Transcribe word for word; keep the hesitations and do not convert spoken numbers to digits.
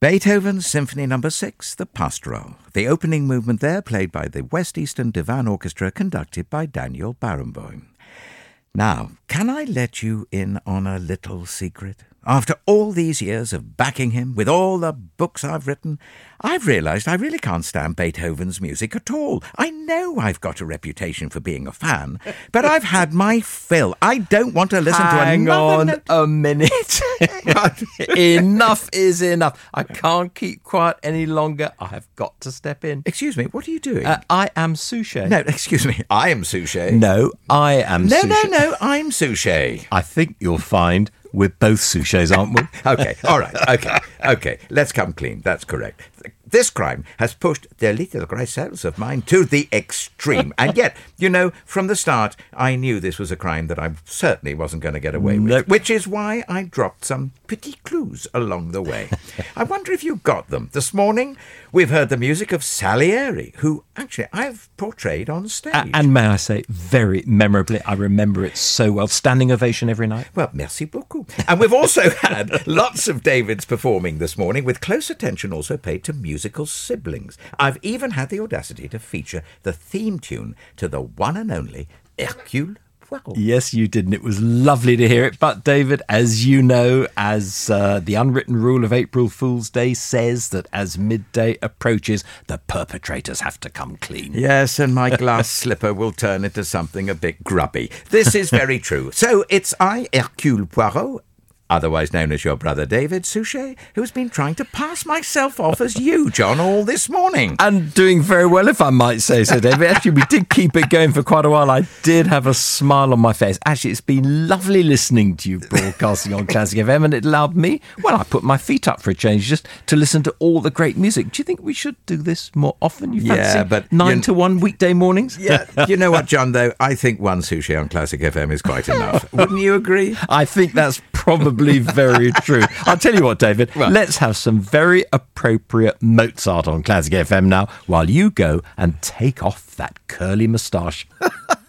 Beethoven's Symphony Number six, the Pastoral. The opening movement there played by the West Eastern Divan Orchestra conducted by Daniel Barenboim. Now, can I let you in on a little secret? After all these years of backing him, with all the books I've written, I've realised I really can't stand Beethoven's music at all. I know I've got a reputation for being a fan, but I've had my fill. I don't want to listen Hang to another... on note. a minute. Enough is enough. I can't keep quiet any longer. I have got to step in. Excuse me, what are you doing? Uh, I am Suchet. no, excuse me, I am Suchet. No, I am No, Suchet. no, no, I'm Suchet. I think you'll find we're both Suchets, aren't we? Okay, all right, okay, okay, let's come clean, that's correct. This crime has pushed the little grey cells of mine to the extreme. And yet, you know, from the start, I knew this was a crime that I certainly wasn't going to get away with, Nope. which is why I dropped some petit clues along the way. I wonder if you got them. This morning, we've heard the music of Salieri, who actually I've portrayed on stage. A- and may I say, very memorably, I remember it so well. Standing ovation every night. Well, merci beaucoup. And we've also had lots of Davids performing this morning, with close attention also paid to musical siblings. I've even had the audacity to feature the theme tune to the one and only Hercule Poirot. Yes, you did, and it was lovely to hear it. But, David, as you know, as uh, the unwritten rule of April Fool's Day says, that as midday approaches, the perpetrators have to come clean. Yes, and my glass slipper will turn into something a bit grubby. This is very true. So it's I, Hercule Poirot, otherwise known as your brother David Suchet, who's been trying to pass myself off as you, John, all this morning. And doing very well, if I might say so, David. Actually, we did keep it going for quite a while. I did have a smile on my face. Actually, it's been lovely listening to you broadcasting on Classic F M, and it allowed me, well, I put my feet up for a change, just to listen to all the great music. Do you think we should do this more often? You fancy Yeah, but nine you- to one weekday mornings? Yeah, you know what, John, though? I think one Suchet on Classic F M is quite enough. Wouldn't you agree? I think that's probably very true. I'll tell you what, David, Right. let's have some very appropriate Mozart on Classic F M now, while you go and take off that curly moustache.